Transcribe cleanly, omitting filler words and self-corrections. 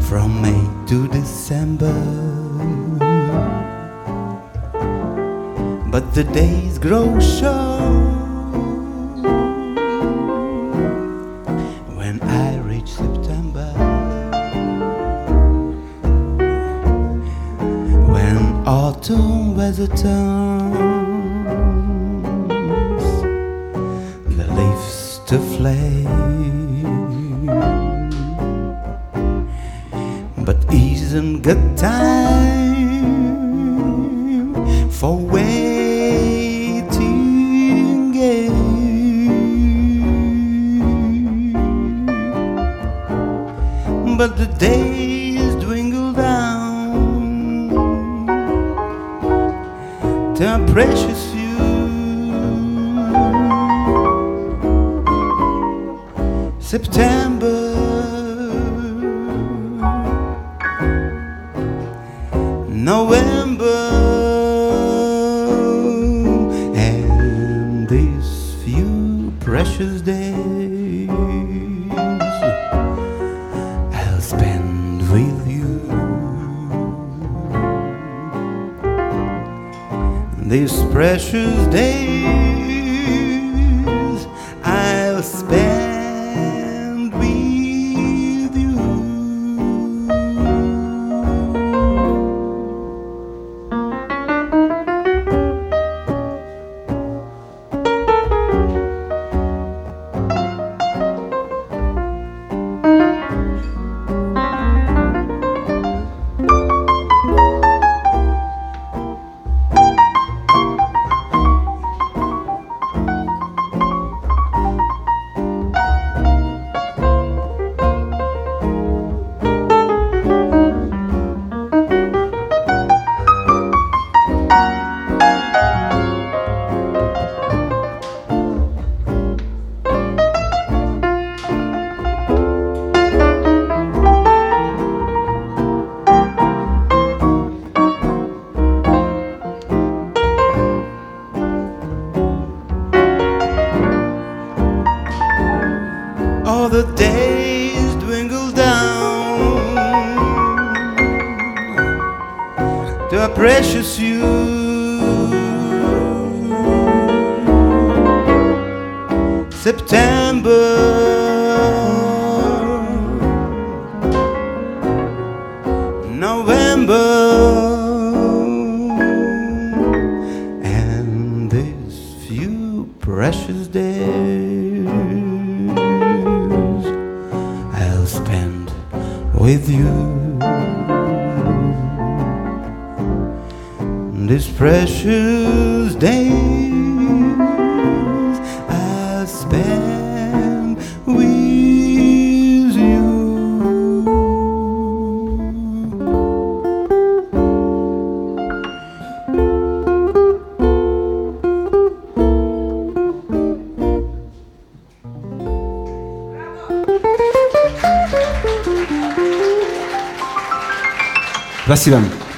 from May to December. But the days grow short when I reach September, when autumn weather turns the leaves to flame. But isn't good time for waiting game. But the days dwindle down to a precious few. September, November, and these few precious days I'll spend with you. These precious days I'll spend with you. All the days dwindle down to a precious few. September, November, and these few precious days I'll spend with you. These precious days I'll spend with you. Спасибо.